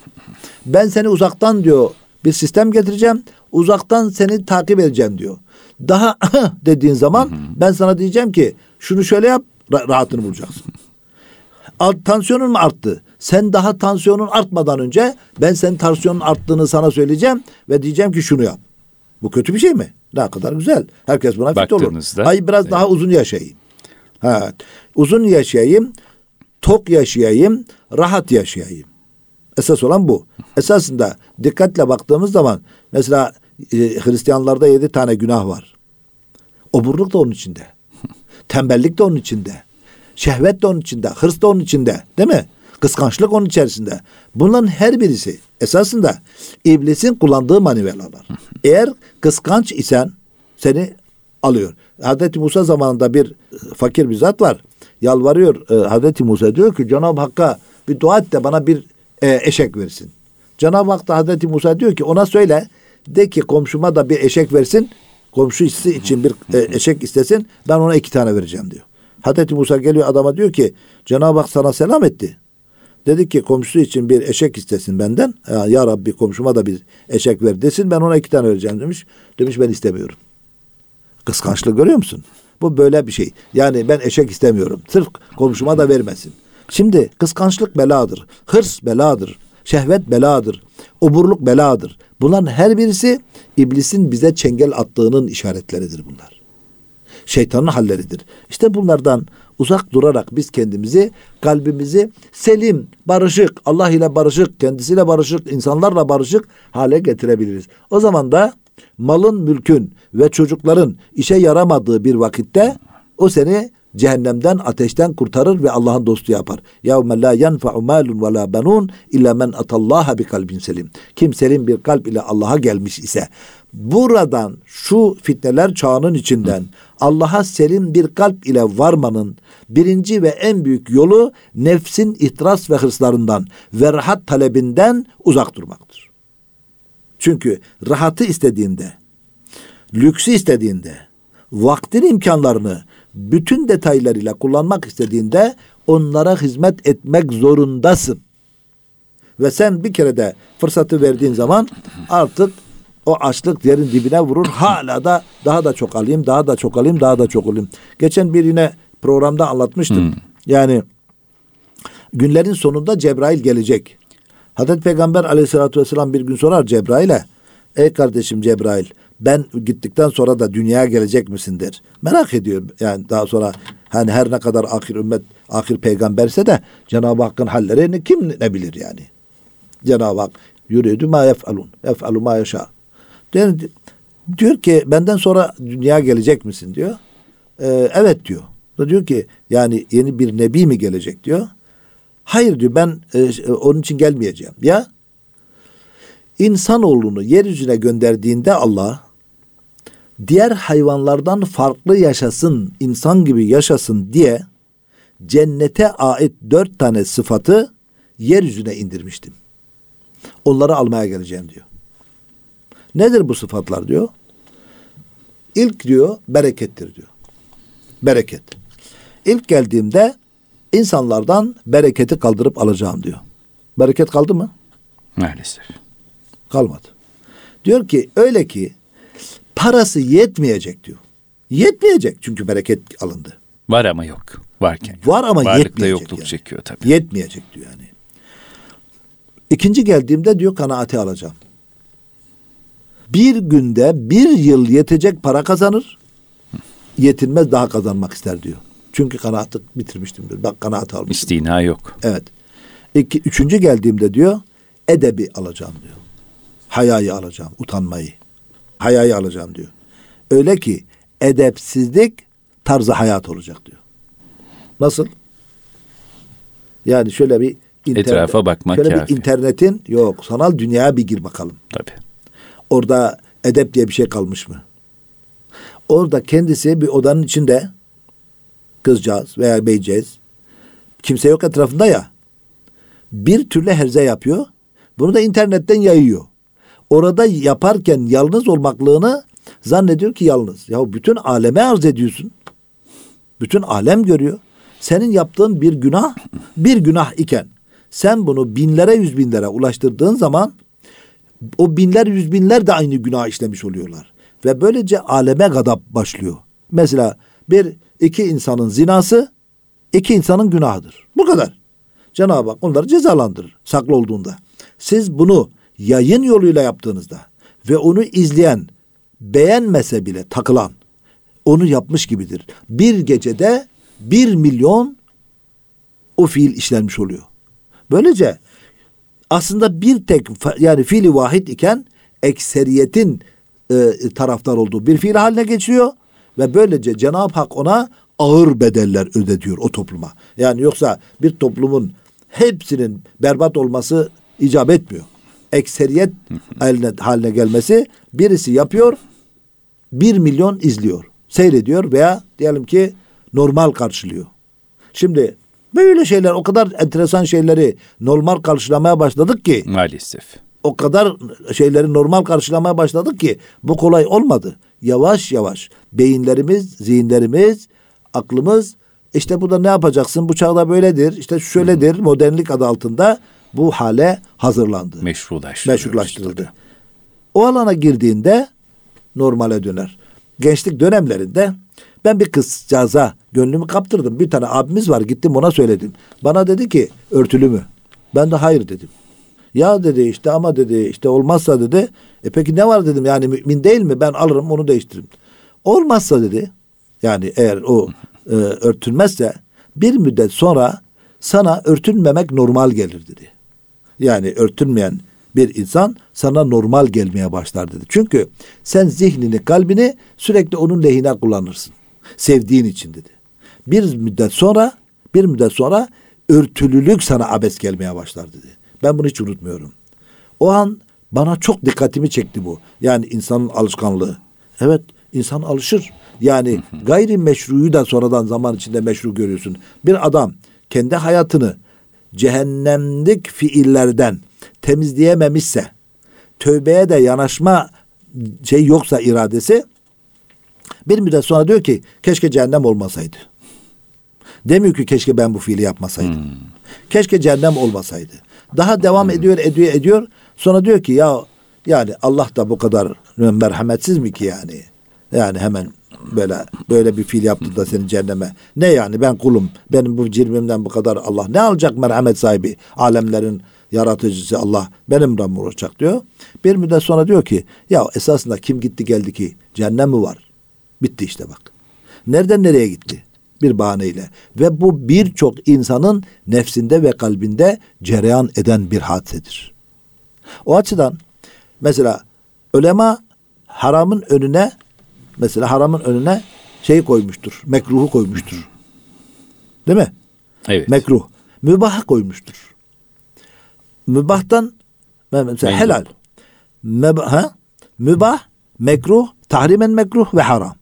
Ben seni uzaktan diyor bir sistem getireceğim. Uzaktan seni takip edeceğim diyor. Daha dediğin zaman hı hı. ben sana diyeceğim ki şunu şöyle yap, rahatını bulacaksın. Tansiyonun mu arttı? Sen daha tansiyonun artmadan önce ben senin tansiyonun arttığını sana söyleyeceğim ve diyeceğim ki şunu yap. Bu kötü bir şey mi? Ne kadar güzel. Herkes buna fit olur. Ay biraz evet. daha uzun yaşayayım. Evet. Uzun yaşayayım, tok yaşayayım, rahat yaşayayım. Esas olan bu. Esasında dikkatle baktığımız zaman mesela e, Hristiyanlarda yedi tane günah var. Oburluk da onun içinde. Tembellik de onun içinde. Şehvet de onun içinde. Hırs da onun içinde. Değil mi? Kıskançlık onun içerisinde. Bunların her birisi esasında iblisin kullandığı manivelalar. Eğer kıskanç isen seni alıyor. Hazreti Musa zamanında bir fakir bir zat var. Yalvarıyor. E, Hazreti Musa diyor ki Cenab-ı Hakk'a bir dua et de bana bir e, eşek versin. Cenab-ı Hak da Hazreti Musa diyor ki ona söyle de ki komşuma da bir eşek versin. Komşu için bir e, eşek istesin. Ben ona iki tane vereceğim diyor. Hazreti Musa geliyor adama diyor ki Cenab-ı Hak sana selam etti. Dedi ki komşusu için bir eşek istesin benden. Ya, ya Rabbi komşuma da bir eşek ver desin. Ben ona iki tane vereceğim demiş. Demiş ben istemiyorum. Kıskançlığı görüyor musun? Bu böyle bir şey. Yani ben eşek istemiyorum. Sırf komşuma da vermesin. Şimdi kıskançlık beladır. Hırs beladır. Şehvet beladır. Oburluk beladır. Bunların her birisi iblisin bize çengel attığının işaretleridir bunlar. Şeytanın halleridir. İşte bunlardan uzak durarak biz kendimizi, kalbimizi selim, barışık, Allah ile barışık, kendisiyle barışık, insanlarla barışık hale getirebiliriz. O zaman da malın, mülkün ve çocukların işe yaramadığı bir vakitte o seni cehennemden, ateşten kurtarır ve Allah'ın dostu yapar. يَوْمَ لَا يَنْفَعُ مَالٌ وَلَا بَنُونَ اِلَّا مَنْ اَتَى اللّٰهَ بِقَلْبٍ selim. Kim selim bir kalp ile Allah'a gelmiş ise, buradan şu fitneler çağının içinden Allah'a selim bir kalp ile varmanın birinci ve en büyük yolu nefsin ihtiras ve hırslarından ve rahat talebinden uzak durmaktır. Çünkü rahatı istediğinde, lüksü istediğinde, vaktin imkanlarını bütün detaylarıyla kullanmak istediğinde onlara hizmet etmek zorundasın. Ve sen bir kere de fırsatı verdiğin zaman artık o açlık yerin dibine vurur. Hala da daha da çok alayım, daha da çok alayım, daha da çok alayım. Geçen bir yine programda anlatmıştım. Hmm. Yani günlerin sonunda Cebrail gelecek. Hazreti Peygamber aleyhissalatü vesselam bir gün sorar Cebrail'e. Ey kardeşim Cebrail, ben gittikten sonra da dünyaya gelecek misin der. Merak ediyor. Yani daha sonra hani her ne kadar ahir ümmet, ahir peygamberse de Cenab-ı Hakk'ın hallerini kim ne bilir yani. Cenab-ı Hak yürüdü ma yef'alun. Yef'alu ma yaşa. Diyor, diyor ki benden sonra dünyaya gelecek misin diyor. Ee, evet diyor. Diyor ki yani yeni bir nebi mi gelecek diyor. Hayır diyor ben e, onun için gelmeyeceğim. Ya insanoğlunu yeryüzüne gönderdiğinde Allah diğer hayvanlardan farklı yaşasın, insan gibi yaşasın diye cennete ait dört tane sıfatı yeryüzüne indirmiştim. Onları almaya geleceğim diyor. Nedir bu sıfatlar diyor? İlk diyor berekettir diyor. Bereket. İlk geldiğimde insanlardan bereketi kaldırıp alacağım diyor. Bereket kaldı mı? Maalesef. Kalmadı. Diyor ki öyle ki parası yetmeyecek diyor. Yetmeyecek çünkü bereket alındı. Var ama yok. Varken. Var ama varlıkta yetmeyecek. yokluk yani. çekiyor tabii. Yetmeyecek diyor yani. İkinci geldiğimde diyor kanaati alacağım. Bir günde bir yıl yetecek para kazanır. Yetinmez daha kazanmak ister diyor. Çünkü kanaatı bitirmiştim diyor. Bak kanaat almışım. İstina yok. Evet. İki, üçüncü geldiğimde diyor edebi alacağım diyor. Hayayı alacağım, utanmayı. Hayayı alacağım diyor. Öyle ki edepsizlik tarzı hayat olacak diyor. Nasıl? Yani şöyle bir internet, etrafa bakmak şöyle kafi. bir internetin yok sanal dünyaya bir gir bakalım. Tabii. Orada edep diye bir şey kalmış mı? Orada kendisi bir odanın içinde kızcağız veya beyceğiz. Kimse yok etrafında ya. Bir türlü herze yapıyor. Bunu da internetten yayıyor. Orada yaparken yalnız olmaklığını zannediyor ki yalnız. Ya bütün aleme arz ediyorsun. Bütün alem görüyor. Senin yaptığın bir günah, bir günah iken sen bunu binlere yüz binlere ulaştırdığın zaman o binler yüz binler de aynı günah işlemiş oluyorlar. Ve böylece aleme gadap başlıyor. Mesela bir iki insanın zinası iki insanın günahıdır. Bu kadar. Cenab-ı Hak onları cezalandırır saklı olduğunda. Siz bunu yayın yoluyla yaptığınızda ve onu izleyen beğenmese bile takılan onu yapmış gibidir. Bir gecede bir milyon o fiil işlenmiş oluyor. Böylece aslında bir tek yani fiili vahid iken ekseriyetin e, taraftar olduğu bir fiil haline geçiyor ve böylece Cenab-ı Hak ona ağır bedeller ödetiyor o topluma. Yani yoksa bir toplumun hepsinin berbat olması icap etmiyor. Ekseriyet haline, haline gelmesi birisi yapıyor, bir milyon izliyor, seyrediyor veya diyelim ki normal karşılıyor. Şimdi böyle şeyler o kadar enteresan şeyleri normal karşılamaya başladık ki maalesef. O kadar şeyleri normal karşılamaya başladık ki bu kolay olmadı. Yavaş yavaş beyinlerimiz, zihinlerimiz, aklımız işte bu da ne yapacaksın? Bu çağda böyledir. İşte şöyledir. Hmm. Modernlik adı altında bu hale hazırlandı. Meşrulaştırıldı. Meşrulaştırıldı. O alana girdiğinde normale döner. Gençlik dönemlerinde ben bir kızcağıza gönlümü kaptırdım. Bir tane abimiz var, gittim ona söyledim. Bana dedi ki örtülü mü? Ben de hayır dedim. Ya dedi işte ama dedi işte olmazsa dedi. E peki ne var dedim, yani mümin değil mi? Ben alırım onu değiştiririm. Olmazsa dedi, yani eğer o e, örtülmezse bir müddet sonra sana örtünmemek normal gelir dedi. Yani örtünmeyen bir insan sana normal gelmeye başlar dedi. Çünkü sen zihnini, kalbini sürekli onun lehine kullanırsın. Sevdiğin için dedi. Bir müddet sonra, bir müddet sonra örtülülük sana abes gelmeye başlar dedi. Ben bunu hiç unutmuyorum. O an bana çok dikkatimi çekti bu. Yani insanın alışkanlığı. Evet, insan alışır. Yani gayri meşruyu da sonradan zaman içinde meşru görüyorsun. Bir adam kendi hayatını cehennemlik fiillerden temizleyememişse, tövbeye de yanaşma şey yoksa iradesi, bir müddet sonra diyor ki keşke cehennem olmasaydı. Demiyor ki keşke ben bu fiili yapmasaydım. Hmm. Keşke cehennem olmasaydı. Daha devam hmm. ediyor, ediyor, ediyor. Sonra diyor ki ya yani Allah da bu kadar merhametsiz mi ki yani? Yani hemen böyle böyle bir fiil yaptı da seni cehenneme. Ne yani, ben kulum. Benim bu cirmimden bu kadar Allah ne alacak, merhamet sahibi, alemlerin yaratıcısı Allah benim Rabbim olacak diyor. Bir müddet sonra diyor ki ya esasında kim gitti geldi ki, cehennem mi var? Bitti işte bak. Nereden nereye gitti? Bir bahaneyle. Ve bu birçok insanın nefsinde ve kalbinde cereyan eden bir hadisedir. O açıdan mesela ulema haramın önüne mesela haramın önüne şey koymuştur. Mekruhu koymuştur. Değil mi? Evet. Mekruh. Mübahı koymuştur. Mübahtan mesela Mekruh. helal. Mübah, mübah, mekruh, tahrimen mekruh ve haram.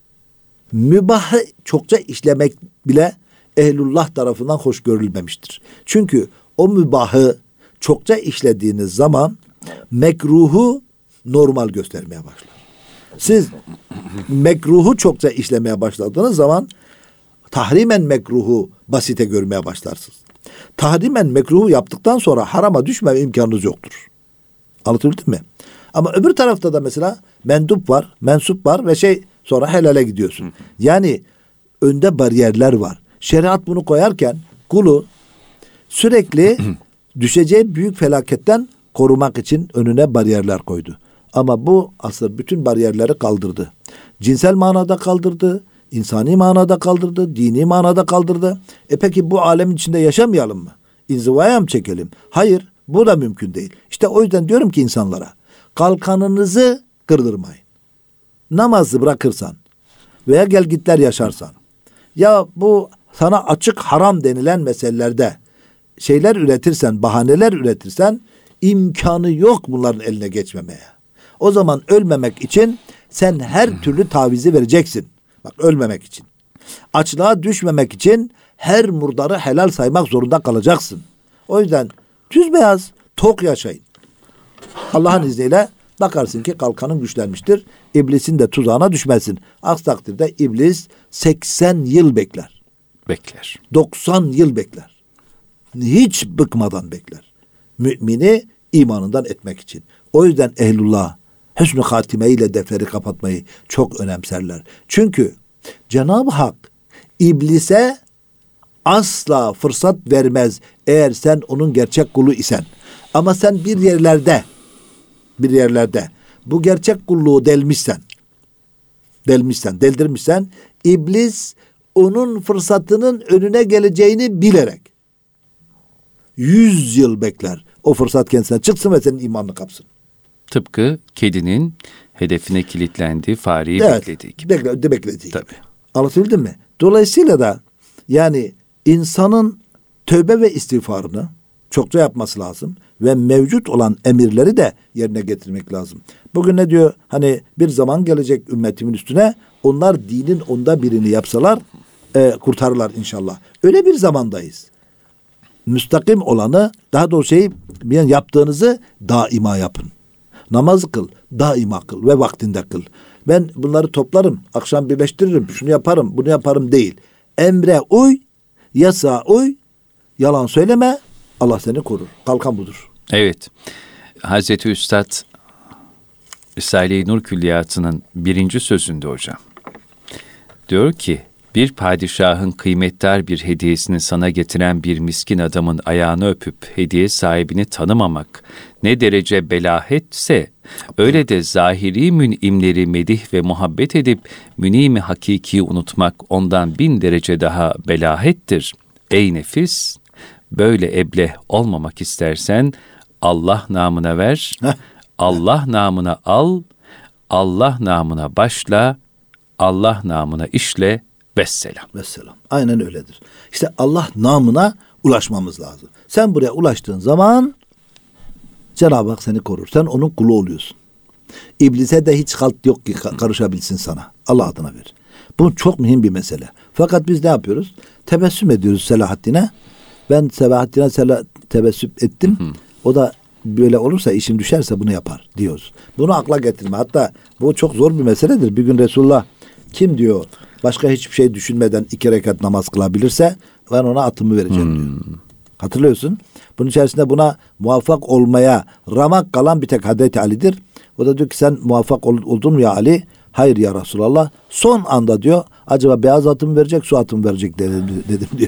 Mübahı çokça işlemek bile ehlullah tarafından hoş görülmemiştir. Çünkü o mübahı çokça işlediğiniz zaman mekruhu normal göstermeye başlar. Siz mekruhu çokça işlemeye başladığınız zaman tahrimen mekruhu basite görmeye başlarsınız. Tahrimen mekruhu yaptıktan sonra harama düşme imkanınız yoktur. Anlatabildim mi? Ama öbür tarafta da mesela mendup var, mensup var ve şey sonra helale gidiyorsun. Yani önde bariyerler var. Şeriat bunu koyarken kulu sürekli düşeceği büyük felaketten korumak için önüne bariyerler koydu. Ama bu asır bütün bariyerleri kaldırdı. Cinsel manada kaldırdı, İnsani manada kaldırdı, dini manada kaldırdı. E peki bu alemin içinde yaşamayalım mı? İnzivaya mı çekelim? Hayır, bu da mümkün değil. İşte o yüzden diyorum ki insanlara, kalkanınızı kırdırmayın. Namazı bırakırsan veya gelgitler yaşarsan, ya bu sana açık haram denilen meselelerde şeyler üretirsen, bahaneler üretirsen, imkanı yok bunların eline geçmemeye. O zaman ölmemek için sen her türlü tavizi vereceksin. Bak, ölmemek için. Açlığa düşmemek için her murdarı helal saymak zorunda kalacaksın. O yüzden düz beyaz, tok yaşayın. Allah'ın izniyle bakarsın ki kalkanın güçlenmiştir. İblisin de tuzağına düşmesin. Aksi takdirde iblis seksen yıl bekler. Bekler. doksan yıl bekler. Hiç bıkmadan bekler. Mümini imanından etmek için. O yüzden ehlullah hüsnü hatime ile defteri kapatmayı çok önemserler. Çünkü Cenab-ı Hak iblise asla fırsat vermez eğer sen onun gerçek kulu isen. Ama sen bir yerlerde bir yerlerde bu gerçek kulluğu delmişsen, delmişsen, deldirmişsen, iblis onun fırsatının önüne geleceğini bilerek yüz yıl bekler. O fırsat kendisine çıksın ve senin imanını kapsın. Tıpkı kedinin hedefine kilitlendiği fareyi evet, beklediği gibi. Bekle, beklediği Tabii. gibi. Anlatabildim mi? Dolayısıyla da yani insanın tövbe ve istiğfarını çokça yapması lazım ve mevcut olan emirleri de yerine getirmek lazım. Bugün ne diyor? Hani bir zaman gelecek ümmetimin üstüne, onlar dinin onda birini yapsalar e, kurtarırlar inşallah. Öyle bir zamandayız. Müstakim olanı, daha doğrusu şey, yaptığınızı daima yapın. Namaz kıl, daima kıl ve vaktinde kıl. Ben bunları toplarım, akşam birleştiririm, şunu yaparım, bunu yaparım değil. Emre uy, yasağa uy, yalan söyleme, Allah seni korur. Kalkan budur. Evet. Hazreti Üstad Risale-i Nur Külliyatı'nın birinci sözünde hocam diyor ki, bir padişahın kıymetdar bir hediyesini sana getiren bir miskin adamın ayağını öpüp hediye sahibini tanımamak ne derece belahetse, öyle de zahiri münimleri medih ve muhabbet edip münimi hakiki unutmak ondan bin derece daha belahettir. Ey nefis, böyle ebleh olmamak istersen Allah namına ver, Heh. Allah namına al, Allah namına başla, Allah namına işle, vesselam. Vesselam. Aynen öyledir. İşte Allah namına ulaşmamız lazım. Sen buraya ulaştığın zaman Cenab-ı Hak seni korur. Sen onun kulu oluyorsun. İblise de hiç halt yok ki karışabilsin sana. Allah adına ver. Bu çok mühim bir mesele. Fakat biz ne yapıyoruz? Tebessüm ediyoruz Selahaddin'e. Ben Selahaddin'e sela, tebessüm ettim. Hı hı. O da böyle olursa, işim düşerse bunu yapar diyoruz. Bunu akla getirme. Hatta bu çok zor bir meseledir. Bir gün Resulullah, kim diyor başka hiçbir şey düşünmeden iki rekat namaz kılabilirse ben ona atımı vereceğim hmm. diyor. Hatırlıyorsun? Bunun içerisinde buna muvaffak olmaya ramak kalan bir tek Hazreti Ali'dir. O da diyor ki, sen muvaffak ol, oldun mu ya Ali? Hayır ya Resulallah. Son anda diyor, acaba beyaz atımı verecek, su atımı verecek dedim, dedim diyor.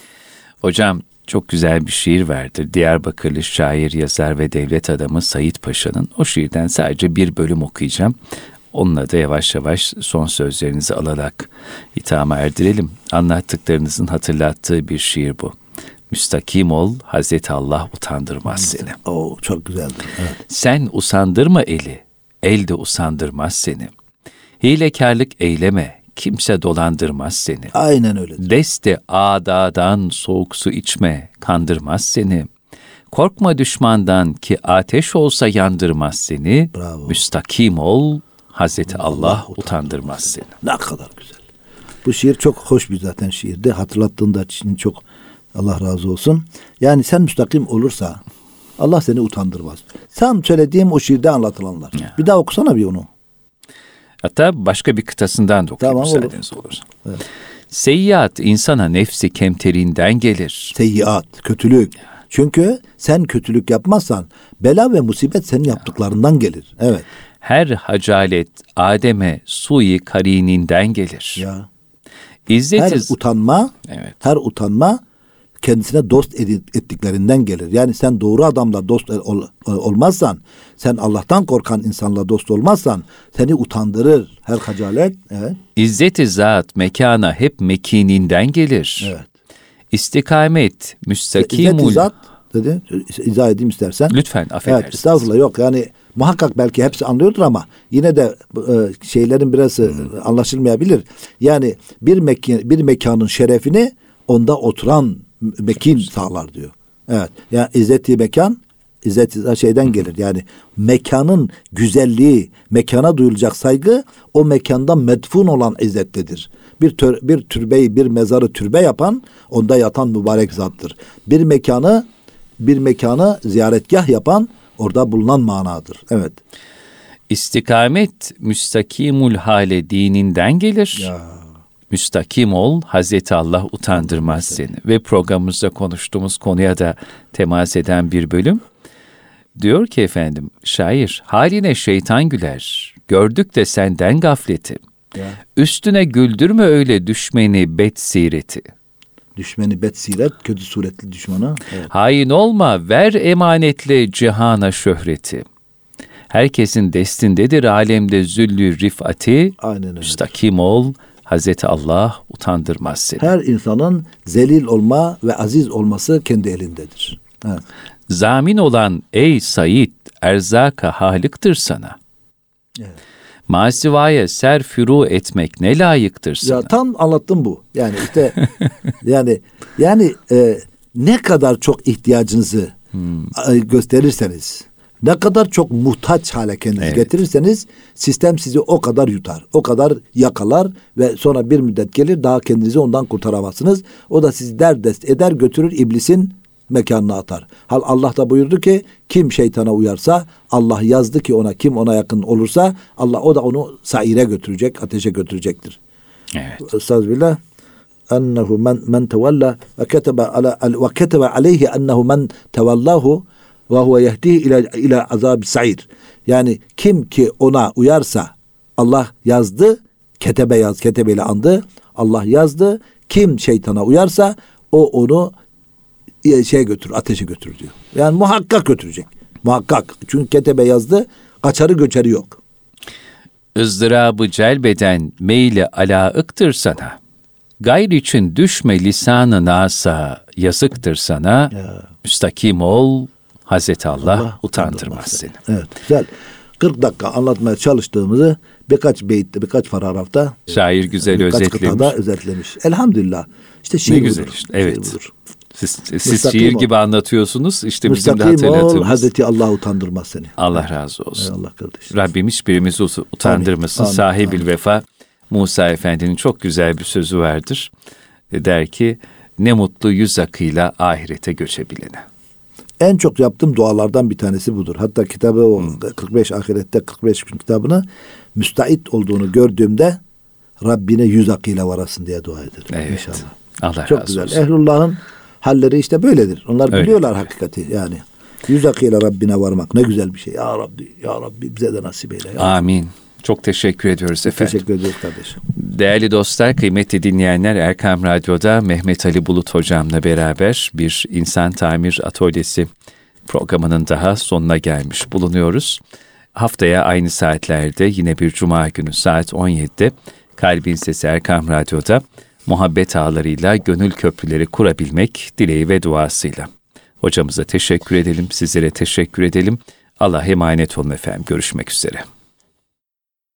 Hocam çok güzel bir şiir vardır. Diyarbakırlı şair, yazar ve devlet adamı Sait Paşa'nın. O şiirden sadece bir bölüm okuyacağım. Onunla da yavaş yavaş son sözlerinizi alarak hitama erdirelim. Anlattıklarınızın hatırlattığı bir şiir bu. Müstakim ol, Hazreti Allah utandırmaz seni. Oo, çok güzeldi. Evet. Sen usandırma eli, el de usandırmaz seni. Hilekarlık eyleme, kimse dolandırmaz seni. Aynen öyle. Deste adadan soğuk su içme, kandırmaz seni. Korkma düşmandan ki ateş olsa yandırmaz seni. Bravo. Müstakim ol, Hazreti Allah, Allah utandırmaz seni. Ne kadar güzel. Bu şiir çok hoş bir zaten şiirdi. Hatırlattığında için çok Allah razı olsun. Yani sen müstakim olursa Allah seni utandırmaz. Sen söylediğim o şiirde anlatılanlar. Ya. Bir daha okusana bir onu. Hatta başka bir kıtasından da okuyayım, tamam, müsaadeniz olur. olursa. Evet. Seyyiat insana nefsi kemterinden gelir. Seyyiat, kötülük. Çünkü sen kötülük yapmazsan bela ve musibet senin yaptıklarından gelir. Evet. Her hacalet Adem'e sui karininden gelir. Ya. İzzetiz. Her utanma, evet. her utanma kendisine dost ettiklerinden gelir. Yani sen doğru adamla dost ol, olmazsan, sen Allah'tan korkan insanla dost olmazsan seni utandırır her hacalet. Evet. İzzet-i zat mekana hep mekininden gelir. Evet. İstikamet, müstakimul. İzzet-i zat dedi. İzah edeyim istersen. Lütfen, affedersiniz. Evet, estağfurullah, yok yani muhakkak belki hepsi anlıyordur ama yine de e, şeylerin biraz hmm. anlaşılmayabilir. Yani bir mekan, bir mekanın şerefini onda oturan mekin sağlar diyor. Evet. Yani izzet-i mekan, izzet-i şeyden gelir. Yani mekanın güzelliği, mekana duyulacak saygı o mekanda medfun olan izzettedir. Bir tür, bir türbeyi, bir mezarı türbe yapan onda yatan mübarek zattır. Bir mekanı bir mekanı ziyaretgah yapan orada bulunan manadır. Evet. İstikamet müstakimul hale dininden gelir. Ya. Müstakim ol, Hazreti Allah utandırmaz seni. Ve programımızda konuştuğumuz konuya da temas eden bir bölüm. Diyor ki efendim, şair, haline şeytan güler, gördük de senden gafleti. Ya. Üstüne güldürme öyle düşmeni bet sireti. Düşmeni bet siret, kötü suretli düşmana. Evet. Hain olma, ver emanetle cihana şöhreti. Herkesin destindedir alemde züllü rifati. Aynen öyle. Müstakim ol, Hazreti Allah utandırmaz seni. Her insanın zelil olma ve aziz olması kendi elindedir. Evet. Zamin olan ey Said, erzaka halıktır sana. Evet. Masivaya serfuru etmek ne layıktır sana. Ya tam anlattım bu. Yani işte yani yani e, ne kadar çok ihtiyacınızı hmm. gösterirseniz, ne kadar çok muhtaç hale kendinizi evet. getirirseniz sistem sizi o kadar yutar, o kadar yakalar ve sonra bir müddet gelir daha kendinizi ondan kurtaramazsınız. O da sizi derdest eder götürür iblisin mekanına atar. Hal Allah da buyurdu ki kim şeytana uyarsa Allah yazdı ki ona kim ona yakın olursa Allah o da onu saire götürecek, ateşe götürecektir. Evet. Estağfirullah. Ennehu men men tevalla ve ketebe ala ve ketebe aleyhi ennehu men tevallahu ve huve yehdihi ila ila azab sa'ir. Yani kim ki ona uyarsa Allah yazdı, ketebe yaz, ketebeyle andı. Allah yazdı. Kim şeytana uyarsa o onu şeye götürür, ateşe götürür diyor. Yani muhakkak götürecek. Muhakkak. Çünkü ketebe yazdı, kaçarı göçeri yok. ızdırabı celbeden meyle alâıktır sana. Gayr için düşme lisan-ı nasa, yazıktır sana. Ya. Müstakim ol, Hazreti Allah, Allah utandırmaz seni. Evet, güzel. kırk dakika anlatmaya çalıştığımızı birkaç beytte, birkaç paragrafta şair güzel birkaç özetlemiş. Kıtada özetlemiş. Elhamdülillah. İşte şiir ne güzel budur. işte. Evet. Şiir budur. Siz, siz şiir gibi anlatıyorsunuz. İşte Müstakim bizim de hatırlatımız. ol, Hazreti Allah utandırmaz seni. Allah razı olsun. Allah kardeşim. Rabbim hiçbirimizi utandırmasın. Amin. Sahibil Amin. vefa. Musa Efendi'nin çok güzel bir sözü vardır. Der ki, ne mutlu yüz akıyla ahirete göçebilene. En çok yaptığım dualardan bir tanesi budur. Hatta kitabı o hmm. kırk beş ahirette kırk beş gün kitabını müstahit olduğunu gördüğümde Rabbine yüz akıyla varasın diye dua ederim. Evet. İnşallah. Allah çok razı güzel. olsun. Ehlullah'ın halleri işte böyledir. Onlar Öyle. biliyorlar hakikati yani. Yüz akıyla Rabbine varmak ne güzel bir şey. Ya Rabbi, ya Rabbi bize de nasip eyle. Ya. Amin. Çok teşekkür ediyoruz efendim. Teşekkür ediyoruz kardeşim. Değerli dostlar, kıymetli dinleyenler, Erkam Radyo'da Mehmet Ali Bulut hocamla beraber bir İnsan Tamir Atölyesi programının daha sonuna gelmiş bulunuyoruz. Haftaya aynı saatlerde yine bir cuma günü saat on yedide Kalbin Sesi Erkam Radyo'da muhabbet ağlarıyla gönül köprüleri kurabilmek dileği ve duasıyla. Hocamıza teşekkür edelim, sizlere teşekkür edelim. Allah'a emanet olun efendim. Görüşmek üzere.